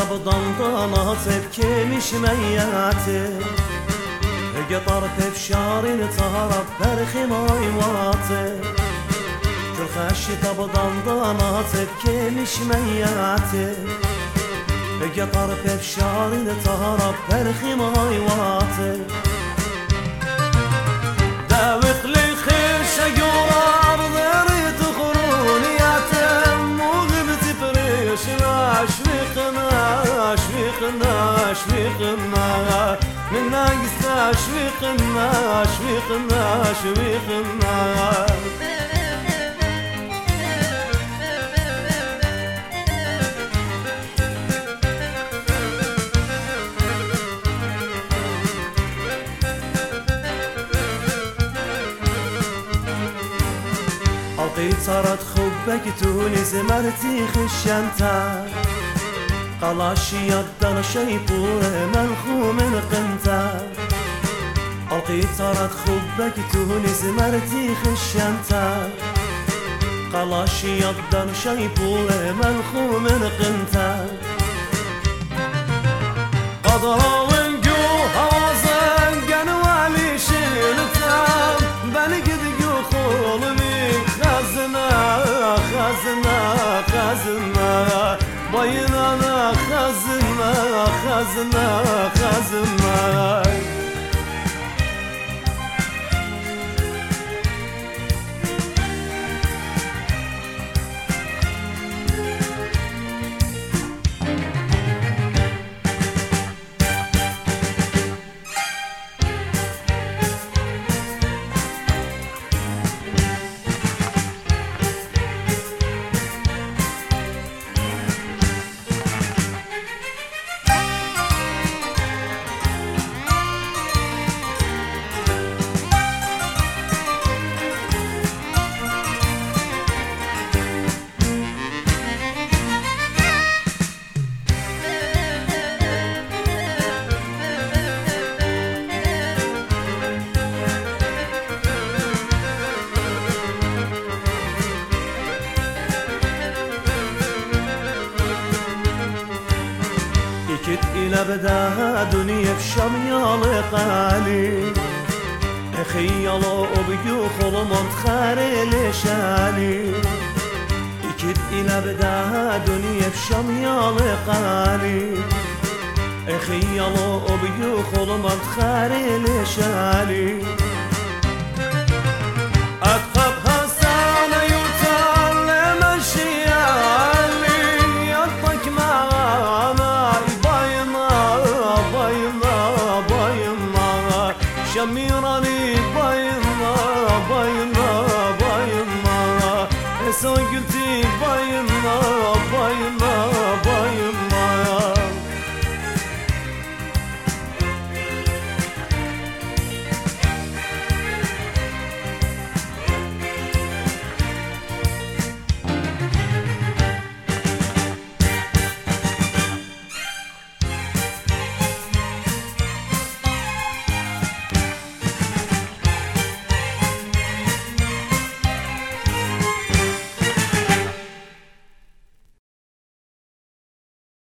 طبضان ناصب كمش مياتي قطر بفشار تهرب برخي ماي واطي كل خش طبضان ناصب كمش مياتي قطر بفشار تهرب برخي ماي واطي داوق لي خيش قراب ضريت خرونياتم وغبت فريش اشفقنا اشفقنا اشفقنا من ناقص اشفقنا اشفقنا اشفقنا القيت صارت خبك تونس مرتي خشنتا قلاش يدر شيطور ملخو من قنتا القيت صارت خبك تونس مرتي خشنتا قلاش يدر شيطور ملخو من قنتا قدرا ونقو هوازن قنوالي شيلتا بنقد قو خزنا خزنا باينانا خزنا خزنا خزنا كت إلى بداها دنيا بشام يالقالي أخي يلا أبيو خلمت خاري لشالي كت إلى بداها دنيا بشام يالقالي أخي يلا أبيو خلمت خاري لشالي أتخبها سنة يوتر لمشي علي يطك معانا شميراني باينا باينا باينا سو قلت